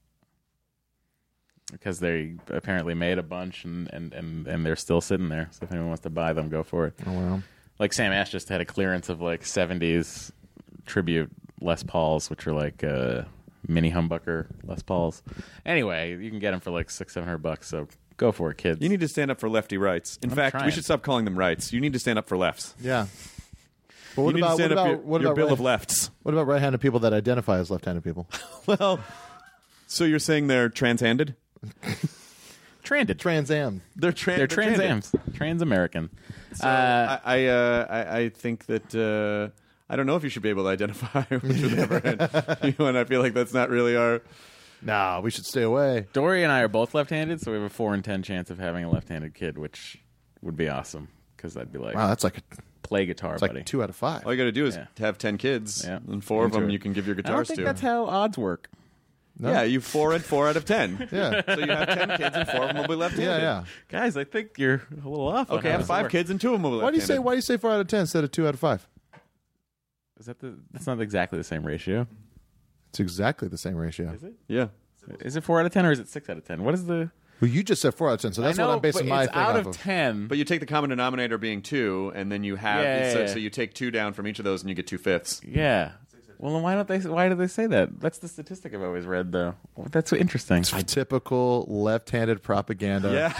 Because they apparently made a bunch and, and, and, and they're still sitting there. So if anyone wants to buy them, go for it. Oh wow! Like Sam Ash just had a clearance of like seventies tribute Les Pauls, which are like uh, mini humbucker Les Pauls. Anyway, you can get them for like six, seven hundred bucks. So go for it, kids. You need to stand up for lefty rights. In I'm fact, we trying. should stop calling them rights. You need to stand up for lefts. Yeah. But what You need to about what stand up about your- what your about bill right, of lefts? What about right-handed people that identify as left-handed people? Well, so you're saying they're trans-handed? Tranded. Trans Am. They're, tran- They're trans Trans Ams. Trans American. So Uh, I I, uh, I I think that uh, I don't know if you should be able to identify which would ever end. You know, and I feel like that's not really our. Nah, we should stay away. Dory and I are both left-handed, so we have a four in ten chance of having a left-handed kid, which would be awesome because I'd be like, Wow, that's like a, play guitar, it's buddy. like two out of five. All you got to do is Yeah. have ten kids, Yeah. and four of Into them it. you can give your I don't guitars think to. that's how odds work. No? Yeah, you four and four out of ten. Yeah. So you have ten kids and four of them will be left-handed. Yeah, yeah. Guys, I think you're a little off. on Okay, I how have this five works. kids and two of them will be Why do you say left-handed. Why do you say four out of ten instead of two out of five? Is that the? That's not exactly the same ratio. It's exactly the same ratio. Is it? Yeah. Is it four out of ten or is it six out of ten? What is the? Well, you just said four out of ten, so that's I know, what I'm basing but my it's thing out off of ten. But you take the common denominator being two, and then you have Yeah, yeah, so, yeah. so you take two down from each of those, and you get two fifths. Yeah. Well, then why don't they? Why do they say that? That's the statistic I've always read, though. Well, that's so interesting. Typical left-handed propaganda. Yeah.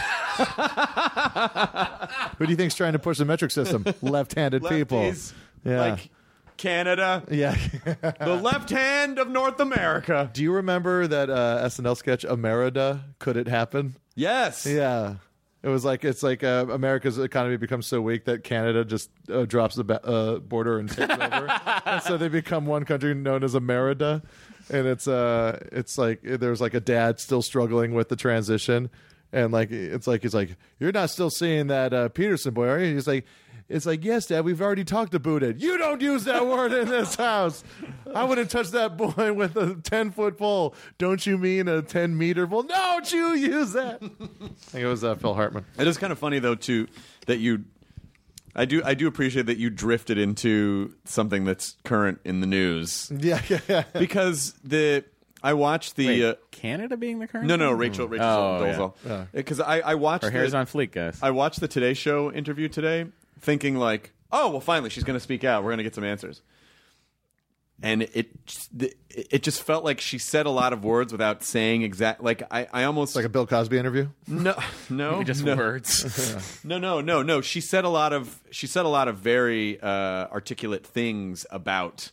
Who do you think's trying to push the metric system? Left-handed people. Lefties, Yeah. like Canada, Yeah. the left hand of North America. Do you remember that uh, S N L sketch Amerida? Could it happen? Yes. Yeah. It was like it's like uh, America's economy becomes so weak that Canada just uh, drops the ba- uh, border and takes over, and so they become one country known as Amerida. And it's uh, it's like there's like a dad still struggling with the transition, and like it's like he's like, you're not still seeing that uh, Peterson boy, are you? He's like. It's like, yes, Dad, we've already talked about it. You don't use that word in this house. I wouldn't touch that boy with a ten-foot pole. Don't you mean a ten-meter pole? Don't you use that. I think it was uh, Phil Hartman. It is kind of funny though too that you. I do. I do appreciate that you drifted into something that's current in the news Yeah, yeah, yeah. because the. I watched the. Wait, uh, Canada being the current? no, no, one? Rachel. Rachel Oh, Dolezal. yeah. Because I, I watched. Her hair's the, on fleek, guys. I watched the Today Show interview today, thinking like, oh, well, finally she's going to speak out. We're going to get some answers. And it just- it just felt like she said a lot of words without saying exact. Like I, I almost It's like a Bill Cosby interview. no, no, Just no. words. No, no, no, no. She said a lot of she said a lot of very uh, articulate things about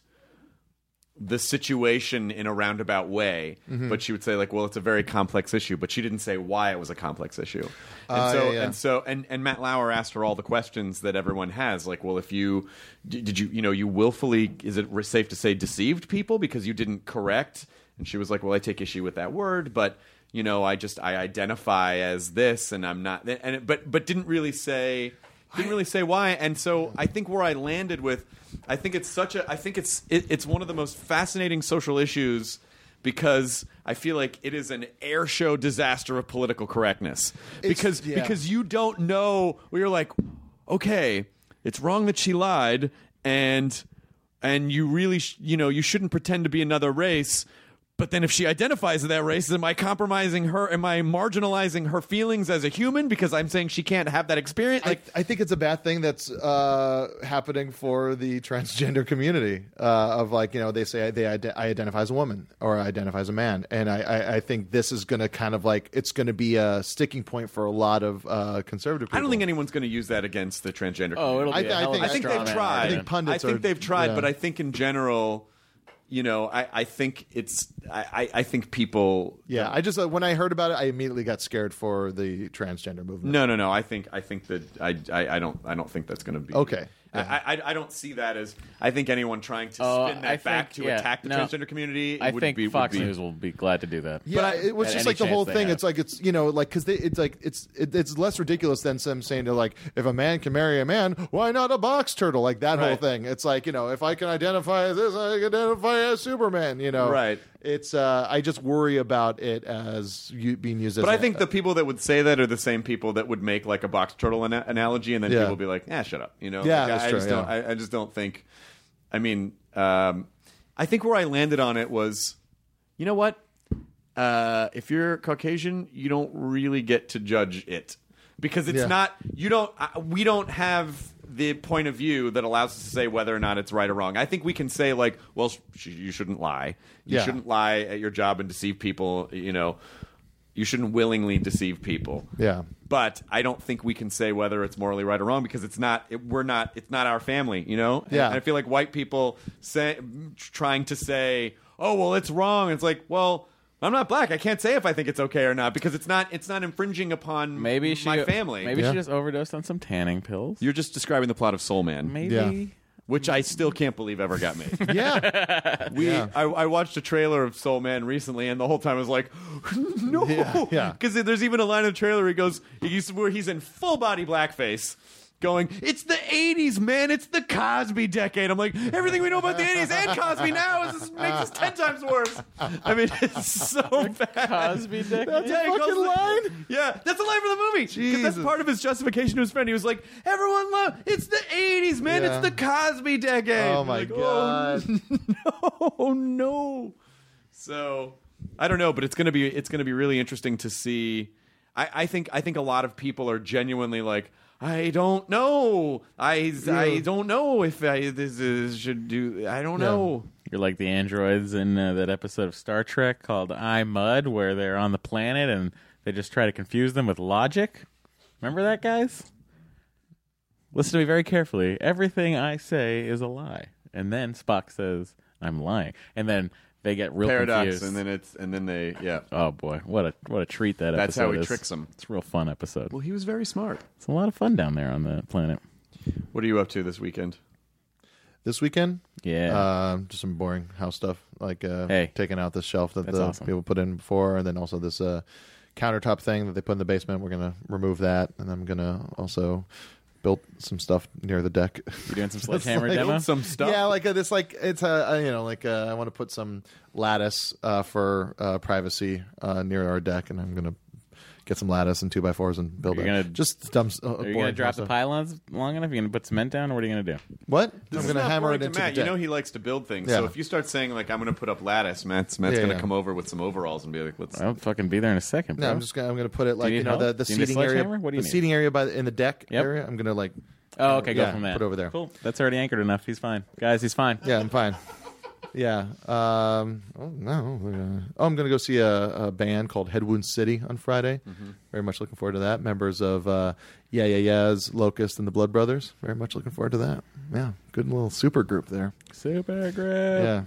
the situation in a roundabout way, Mm-hmm. but she would say like, "Well, it's a very complex issue," but she didn't say why it was a complex issue. And Uh, so, yeah, yeah. and so, and and Matt Lauer asked her all the questions that everyone has, like, "Well, if you did, did you you know you willfully is it safe to say deceived people because you didn't correct?" And she was like, "Well, I take issue with that word, but." You know, I just I identify as this, and I'm not. And it, but but didn't really say didn't really say why. And so I think where I landed with, I think it's such a I think it's it, it's one of the most fascinating social issues because I feel like it is an air show disaster of political correctness. Because yeah. because you don't know. Well, you're like, okay, it's wrong that she lied, and and you really sh- you know you shouldn't pretend to be another race. But then if she identifies as that race, am I compromising her? Am I marginalizing her feelings as a human because I'm saying she can't have that experience? Like, I, I think it's a bad thing that's uh, happening for the transgender community. Uh, of like, you know, they say they ide- I identify as a woman or I identify as a man, and I, I, I think this is going to kind of like it's going to be a sticking point for a lot of uh, conservative people. I don't think anyone's going to use that against the transgender Oh, it'll community. be I- a I hell of think- a I think straw they've man tried. I argument. think pundits I think are- they've tried, yeah. but I think in general, you know, I, I think it's I, I, I think people Yeah, I just uh, when I heard about it, I immediately got scared for the transgender movement. No, no, no. I think I think that I I, I don't I don't think that's going to be Okay. I, I I don't see that as I think anyone trying to Oh, spin that I back think- to yeah, attack the no. transgender community. I would think be, would Fox be- News will be glad to do that. Yeah, But I- it was at just any like the chance whole they thing. have. It's like it's you know like because it's like it's it, it's less ridiculous than some saying to like if a man can marry a man, why not a box turtle? Like that whole Right. thing. It's like you know if I can identify as this, I can identify as Superman. You know, Right. It's uh, I just worry about it as you, being used as. But I a- think the people that would say that are the same people that would make like a box turtle ana- analogy, and then Yeah. people would be like, "Ah, shut up," you know? Yeah, Like, that's I, I true, just don't. yeah. I, I just don't think. I mean, um, I think where I landed on it was, you know what? Uh, if you're Caucasian, you don't really get to judge it because it's Yeah. not. You don't. Uh, we don't have the point of view that allows us to say whether or not it's right or wrong. I think we can say like, well, sh- you shouldn't lie. You Yeah. shouldn't lie at your job and deceive people. You know. You shouldn't willingly deceive people. Yeah. But I don't think we can say whether it's morally right or wrong because it's not. It, we're not. It's not our family. You know. And Yeah. I feel like white people say, trying to say, "Oh, well, it's wrong." It's like, well, I'm not black. I can't say if I think it's okay or not because it's not. It's not infringing upon Maybe she, my family. Maybe Yeah. she just overdosed on some tanning pills. You're just describing the plot of Soul Man, Maybe. Yeah. which I still can't believe ever got made. yeah, We, Yeah. I, I watched a trailer of Soul Man recently, and the whole time I was like, "No!" Yeah, yeah. Because there's even a line in the trailer where he goes, he's, where he's in full body blackface, going, it's the eighties, man. It's the Cosby decade. I'm like, everything we know about the eighties and Cosby now is, makes us ten times worse. I mean, it's so bad. Cosby decade. That's Yeah, a he fucking goes- line. Yeah, that's the line for the movie. Because that's Jesus. part of his justification to his friend. He was like, everyone love, it's the eighties, man. Yeah. It's the Cosby decade. Oh I'm my like, god. Oh, no, no. So I don't know, but it's gonna be it's gonna be really interesting to see. I, I think I think a lot of people are genuinely like, I don't know. I, I don't know if I this is, should do. I don't Yeah. know. You're like the androids in uh, that episode of Star Trek called I Mud, where they're on the planet and they just try to confuse them with logic. Remember that, guys? Listen to me very carefully. Everything I say is a lie. And then Spock says, I'm lying. And then they get real Paradox, confused. and then it's and then they yeah. Oh, boy. What a what a treat that That's episode how he is. tricks them. It's a real fun episode. Well, he was very smart. It's a lot of fun down there on the planet. What are you up to this weekend? This weekend, Yeah. um, just some boring house stuff, like uh, Hey. taking out this shelf that That's the awesome. people put in before, and then also this uh, countertop thing that they put in the basement. We're gonna remove that, and I'm gonna also build some stuff near the deck. You doing some sledgehammer like- demo? Build some stuff. Yeah, like uh, this, like it's a uh, you know, like uh, I want to put some lattice uh, for uh, privacy uh, near our deck, and I'm gonna get some lattice and two by fours and build Are it. you gonna- Just dumb. Uh, Are you going to drop the pylons long enough? Are you going to put cement down, or what are you going to do? What? This I'm is gonna not hammer boring it to into Matt. the You deck. know he likes to build things. Yeah. So if you start saying like I'm going to put up lattice, Matt's Matt's Yeah, going to yeah. come over with some overalls and be like, let's. I'll fucking be there in a second, bro. No, I'm just gonna I'm gonna put it like need you know help? the, the Do you need a seating area. sledgehammer? What do you the need? seating area by the, in the deck Yep. area. I'm gonna like. Oh, okay, go yeah, from that. Put over there. Cool. That's already anchored enough. He's fine. Guys, he's fine. Yeah, I'm fine. Yeah. Um, oh no. Uh, oh, I'm gonna go see a, a band called Head Wound City on Friday. Mm-hmm. Very much looking forward to that. Members of uh, Yeah Yeah Yeahs, Locust, and the Blood Brothers. Very much looking forward to that. Yeah, good little super group there. Super great. Yeah.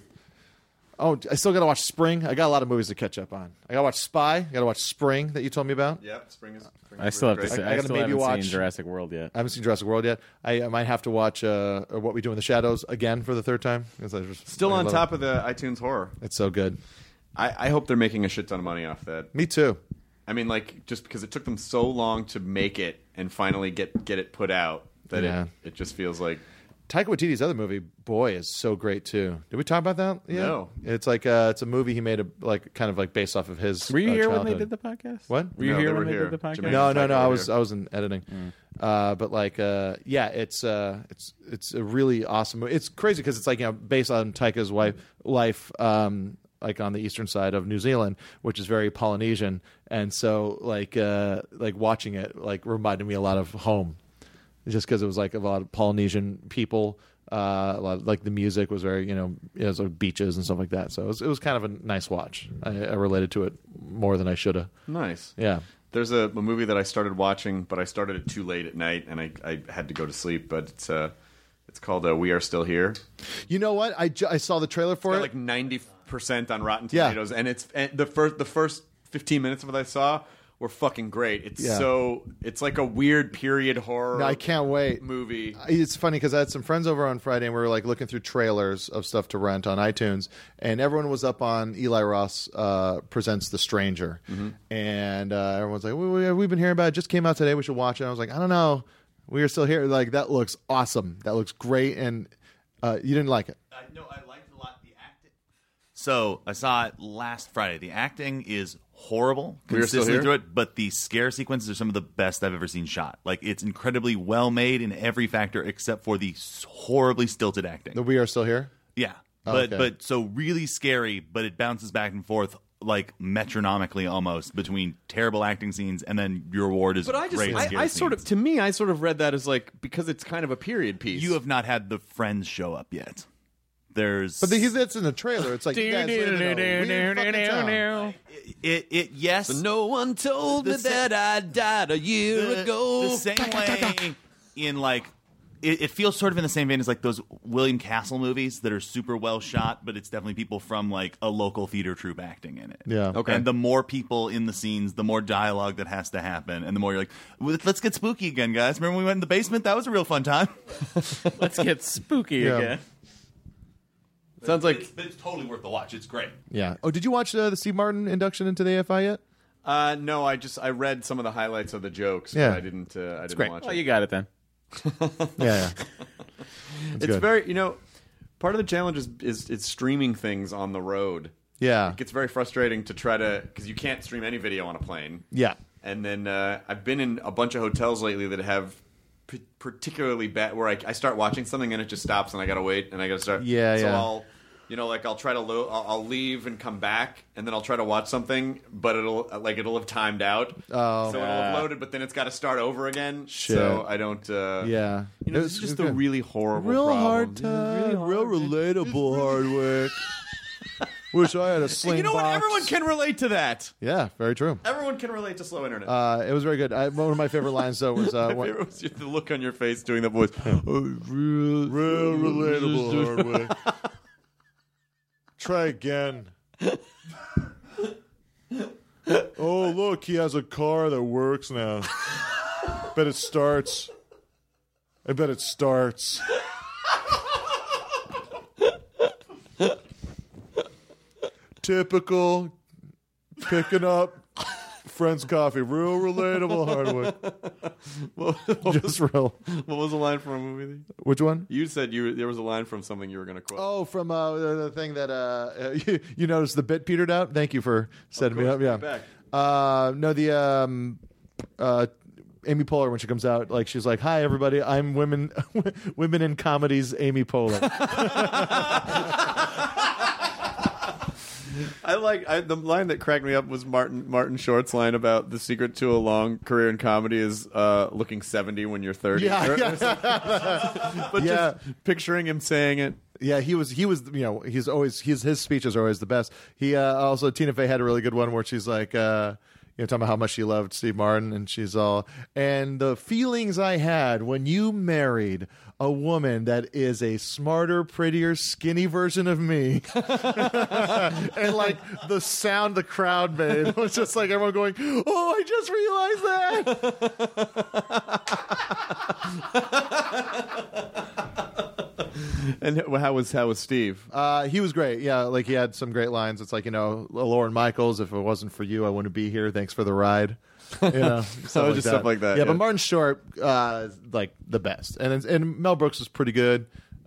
Oh, I still got to watch Spring. I got a lot of movies to catch up on. I got to watch Spy. I got to watch Spring that you told me about. Yep, spring is. Spring I is still have really to great. say, I I, gotta still maybe haven't watch- seen Jurassic World yet. I haven't seen Jurassic World yet. I, I might have to watch uh, What We Do in the Shadows again for the third time. 'cause I just- Still I on love top it. of the iTunes horror. It's so good. I, I hope they're making a shit ton of money off that. Me too. I mean, like just because it took them so long to make it and finally get get it put out that Yeah. it it just feels like. Taika Waititi's other movie, Boy, is so great too. Did we talk about that? Yeah. No. It's like uh, it's a movie he made a like kind of like based off of his. Were you uh, here when childhood. they did the podcast? What? Were you No, here they when were they here. did the podcast? Jermaine No, and no, Taika no. I were was here. I was in editing, uh, but like, uh, yeah, it's uh, it's it's a really awesome movie. It's crazy because it's like you know based on Taika's wife life, um, like on the eastern side of New Zealand, which is very Polynesian, and so like uh, like watching it like reminded me a lot of home, just because it was like a lot of Polynesian people. Uh, a lot of, like the music was very, you know, it was like beaches and stuff like that. So it was, it was kind of a nice watch. I, I related to it more than I should have. Nice. Yeah. There's a, a movie that I started watching, but I started it too late at night, and I, I had to go to sleep. But it's uh, it's called uh, We Are Still Here. You know what? I, ju- I saw the trailer for Got it. like ninety percent on Rotten Yeah. Tomatoes, and it's and the first the first fifteen minutes of it I saw were fucking great. It's Yeah. so it's like a weird period horror. No, I can't wait. Movie. It's funny because I had some friends over on Friday and we were like looking through trailers of stuff to rent on iTunes, and everyone was up on Eli Ross uh, presents The Stranger, and uh, everyone's like, we, we, "We've been hearing about it. Just came out today. We should watch it." And I was like, "I don't know. We are still here. Like that looks awesome. That looks great." And uh, you didn't like it. Uh, no, I liked it a lot. The acting. So I saw it last Friday. The acting is horrible We're Still consistently Here? through it, but the scare sequences are some of the best I've ever seen shot. Like it's incredibly well made in every factor except for the s- horribly stilted acting. The We Are Still Here. Yeah, Oh, but okay. but so really scary, but it bounces back and forth like metronomically almost between terrible acting scenes and then your reward is But I just, great I, scary I sort of, scenes. to me, I sort of read that as like because it's kind of a period piece. You have not had the friends show up yet. There's But the, that's in the trailer. It's like you guys live in a weird fucking town. it, it yes. no one told The me sa- that I died a year the, ago. the same way in like it, it feels sort of in the same vein as like those William Castle movies that are super well shot, but it's definitely people from like a local theater troupe acting in it. Yeah. Okay. And the more people in the scenes, the more dialogue that has to happen, and the more you're like, "Well, let's get spooky again, guys. Remember when we went in the basement? That was a real fun time. Let's get spooky Yeah. again. Sounds like it's, it's totally worth the watch. It's great. Yeah. Oh, did you watch uh, the Steve Martin induction into the A F I yet? uh, no. I just I read some of the highlights of the jokes, Yeah. but I didn't. Uh, I didn't great. watch Well, it. you got it then. yeah, yeah. It's good. very, you know, part of the challenge is, is is streaming things on the road. Yeah. It gets very frustrating to try to, because you can't stream any video on a plane. Yeah. And then uh, I've been in a bunch of hotels lately that have p- particularly bad, where I, I start watching something and it just stops and I gotta wait and I gotta start. Yeah, so yeah. I'll, you know, like I'll try to lo- I'll, I'll leave and come back and then I'll try to watch something, but it'll like it'll have timed out. Oh. So it'll have loaded, but then it's got to start over again. Shit. So I don't. Uh, Yeah. You know, It this was- is just it was a good. really horrible, Real problem. hard time. Real relatable, Hardwick. Wish I had a sling You know what? box. Everyone can relate to that. Yeah, very true. Everyone can relate to slow internet. Uh, it was very good. I, one of my favorite lines, though, was uh, My when, favorite was the look on your face doing that voice. Oh, real, real relatable, Hardwick. Try again. Oh, look, he has a car that works now. Bet it starts. I bet it starts. Typical picking up friend's coffee. Real relatable, Hardwick. What, what, Just real. what was the line from a movie? Which one? You said you there was a line from something you were going to quote. Oh, from uh, the the thing that uh, you, you noticed the bit petered out. Thank you for setting me course, up. Yeah. bring it Uh, no, the um, uh, Amy Poehler, when she comes out, like she's like, "Hi, everybody. I'm women, women in comedies. Amy Poehler." I like I, the line that cracked me up was Martin Martin Short's line about the secret to a long career in comedy is uh, looking seventy when you're thirty. Yeah, Or- yeah. but Yeah. just picturing him saying it. Yeah, he was. He was. You know, he's always. His his speeches are always the best. He uh, also Tina Fey had a really good one where she's like, uh, you know, talking about how much she loved Steve Martin, and she's all, and the feelings I had when you married a woman that is a smarter, prettier, skinny version of me, and like the sound the crowd made was just like everyone going, "Oh, I just realized that." And how was how was Steve? Uh, he was great. Yeah, like he had some great lines. It's like, you know, Lauren Michaels, if it wasn't for you, I wouldn't be here. Thanks for the ride. You know, So just stuff like that, Yeah, yeah. but Martin Short, uh, is, like the best, and and Mel Brooks is pretty good.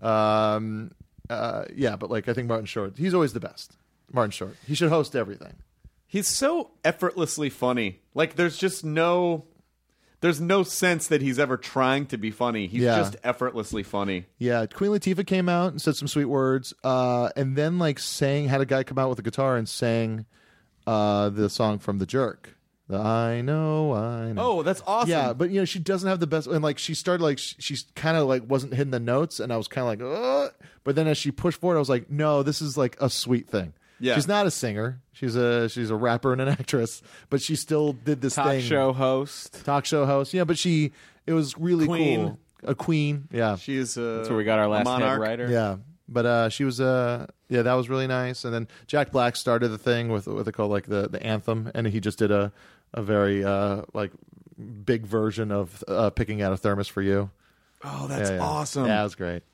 Um, uh, yeah, but like I think Martin Short, he's always the best. Martin Short, he should host everything. He's so effortlessly funny. Like there's just no there's no sense that he's ever trying to be funny. He's Yeah. just effortlessly funny. Yeah, Queen Latifah came out and said some sweet words, uh, and then like sang, had a guy come out with a guitar and sang uh, the song from The Jerk. The I know, I know. Oh, that's awesome. Yeah, but you know she doesn't have the best, and like she started like she, she's kind of like wasn't hitting the notes, and I was kind of like, ugh. But then as she pushed forward, I was like, no, this is like a sweet thing. Yeah. She's not a singer. She's a she's a rapper and an actress, but she still did this Talk thing. show host. Talk show host. Yeah, but she it was really Queen. cool. A queen. Yeah. She's uh, That's where we got our last hit monarch. writer. Yeah. But uh, she was uh, yeah, that was really nice. And then Jack Black started the thing with what they call like the, the anthem, and he just did a a very uh, like big version of uh, Picking Out a Thermos for You. Oh, that's Yeah, yeah. awesome. Yeah, it was great.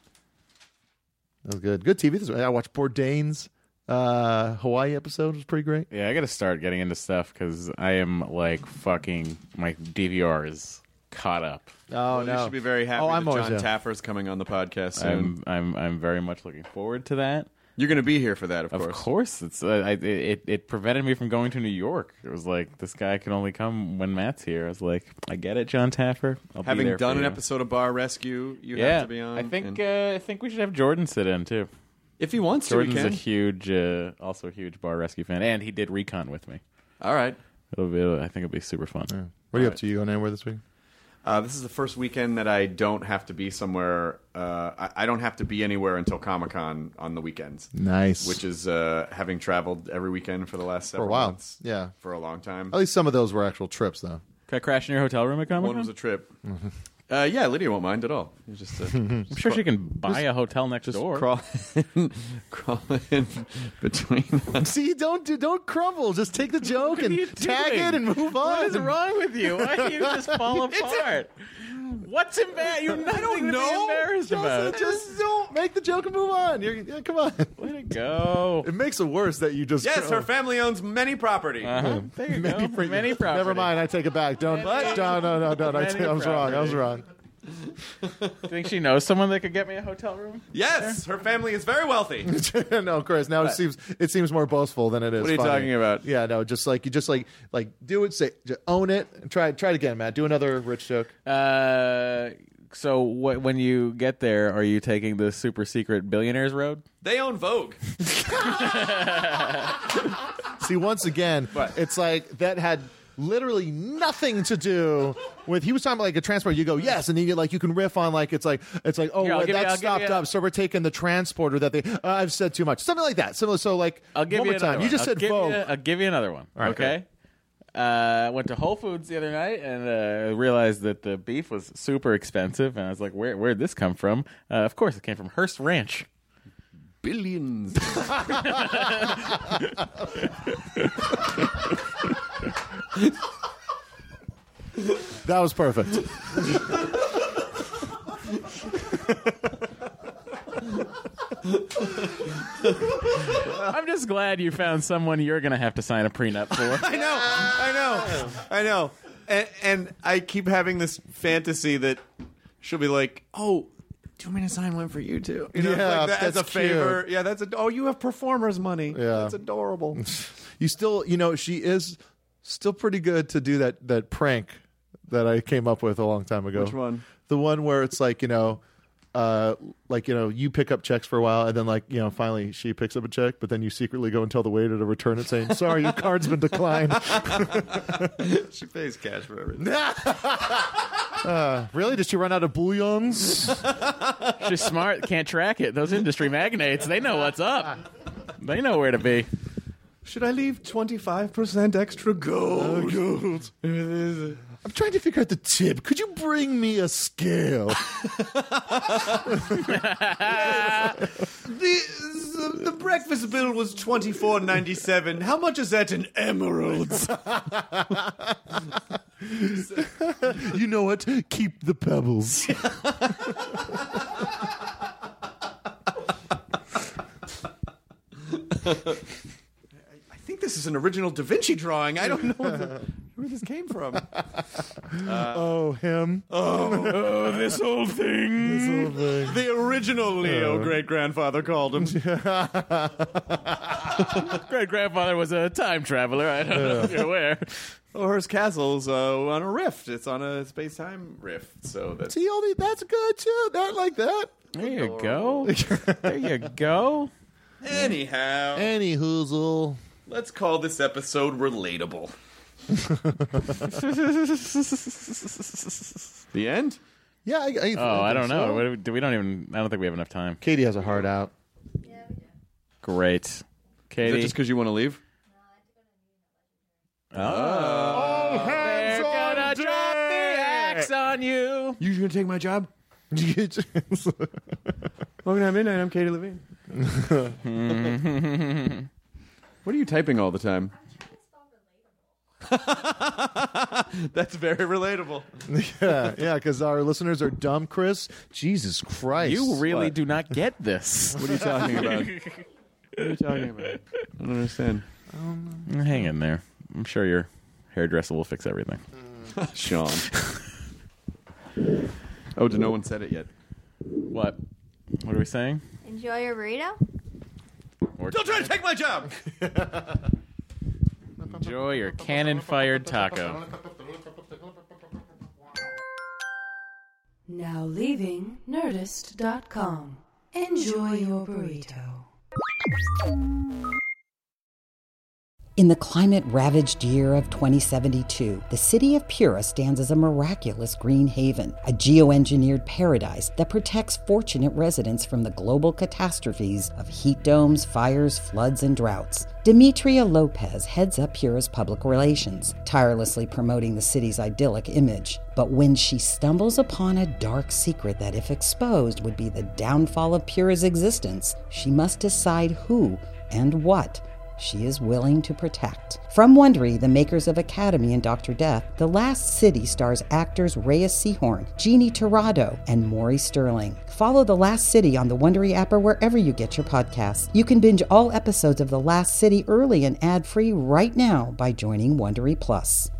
That was good. Good T V. This I watched Bourdain's uh, Hawaii episode. It was pretty great. Yeah, I got to start getting into stuff because I am like fucking my D V R is caught up. Oh Well, no! You should be very happy Oh, that I'm always, John yeah. Taffer's coming on the podcast soon. I'm I'm I'm very much looking forward to that. You're going to be here for that, of, Of course. course, it's uh, I, it it prevented me from going to New York. It was like this guy can only come when Matt's here. I was like, I get it, John Taffer. I'll be Having there done for an you. episode of Bar Rescue, you yeah, have to be on. I think and- uh, I think we should have Jordan sit in too. if he wants to, we Jordan's a can. huge, uh, also a huge Bar Rescue fan, and he did Recon with me. All right. It'll be, I think it'll be super fun. What are you up to? You going anywhere this week? Uh, this is the first weekend that I don't have to be somewhere. Uh, I, I don't have to be anywhere until Comic-Con on the weekends. Nice. Which is uh, having traveled every weekend for the last for several a while. months. Yeah. For a long time. At least some of those were actual trips, though. Can I crash in your hotel room at Comic One Con? was a trip. Uh, yeah, Lydia won't mind at all. It's just uh, I'm sure she can buy a hotel next just door. crawl in, crawl in between us. See, don't do, don't crumble. Just take the joke and are you tag doing? it and move on. What is wrong with you? Why do you just fall apart? What's embarrassing? You're nothing to be embarrassed about. Just don't make the joke and move on. You're, yeah, come on. Way to go. It makes it worse that you just. Yes, her family owns many property. Uh-huh. There you Many, go. pro- Many property. Never mind. I take it back. Don't. Many- No, no, no, no. I, many take, I was wrong. I was property. wrong. Do you think she knows someone that could get me a hotel room? Yes, her family is very wealthy. No, Chris. Now it seems it seems more boastful than it is. What are you funny. talking about? Yeah, no, just like you just like like do it, say just own it, and try try it again, Matt. Do another rich joke. Uh, so wh- when you get there, are you taking the super secret billionaires road? They own Vogue. See, once again, it's like that had literally nothing to do with. He was talking about like a transport. You go yes, and then you like you can riff on like it's like it's like oh Here, I'll wait, give you- that I'll give stopped you a- up, so we're taking the transporter that they. Uh, I've said too much, something like that. Similar. So like I'll give one you more another time. one. You just I'll said give Vogue. You, I'll give you another one. right, okay. Uh, went to Whole Foods the other night and uh, realized that the beef was super expensive, and I was like, "Where where'd this come from?" Uh, of course, it came from Hearst Ranch. Billions. That was perfect. I'm just glad you found someone you're going to have to sign a prenup for. I know, I know, I know. And, and I keep having this fantasy that she'll be like, "Oh, do you want me to sign one for you too?" You know, Yeah, like that as a that's favor. cute. Yeah, that's a. Oh, you have performers' money. Yeah. That's adorable. You still, you know, she is still pretty good to do that that prank that I came up with a long time ago. Which one? The one where it's like, you know, uh, like, you know, you pick up checks for a while, and then, like, you know, finally she picks up a check, but then you secretly go and tell the waiter to return it, saying, "Sorry, your card's been declined." She pays cash for everything. uh, really? Did she run out of bouillons? She's smart, can't track it. Those industry magnates, they know what's up. They know where to be. Should I leave twenty-five percent extra gold? Gold. I'm trying to figure out the tip. Could you bring me a scale? the, the breakfast bill was twenty-four ninety-seven. How much is that in emeralds? You know what? Keep the pebbles. I think this is an original Da Vinci drawing. I don't know where, the, where this came from. Uh, oh, him. Oh, this whole thing. This whole thing. The original Leo great-grandfather called him. Great grandfather was a time traveler. I don't know if you're aware. Well, Hearst Castle's uh, on a rift. It's on a space-time rift. So that's See, only that's good too. Not like that. There you go. There you go. anyhow. Any hoozle. Let's call this episode relatable. The end? Yeah. I, I, Oh, I don't know. so. What do we, do we don't even. I don't think we have enough time. Katie has a heart out. Great, Is Katie. that just because you want to leave? oh, they're gonna drop the axe on you. You gonna take my job? Welcome to Midnight. I'm Katie Levine. What are you typing all the time? That's very relatable. yeah, yeah, because our listeners are dumb, Chris. Jesus Christ. You really What? do not get this. What are you talking about? What are you talking about? I don't understand. Hang in there. I'm sure your hairdresser will fix everything. Sean. Oh, no one said it yet. What? What are we saying? Enjoy your burrito? Or Don't try to take my job! enjoy your cannon-fired taco. Now leaving Nerdist dot com. Enjoy your burrito. In the climate-ravaged year of twenty seventy-two, the city of Pura stands as a miraculous green haven, a geoengineered paradise that protects fortunate residents from the global catastrophes of heat domes, fires, floods, and droughts. Demetria Lopez heads up Pura's public relations, tirelessly promoting the city's idyllic image. But when she stumbles upon a dark secret that, if exposed, would be the downfall of Pura's existence, she must decide who and what she is willing to protect. From Wondery, the makers of Academy and Doctor Death, The Last City stars actors Reyes Sehorn, Jeannie Torrado, and Maury Sterling. Follow The Last City on the Wondery app or wherever you get your podcasts. You can binge all episodes of The Last City early and ad-free right now by joining Wondery Plus.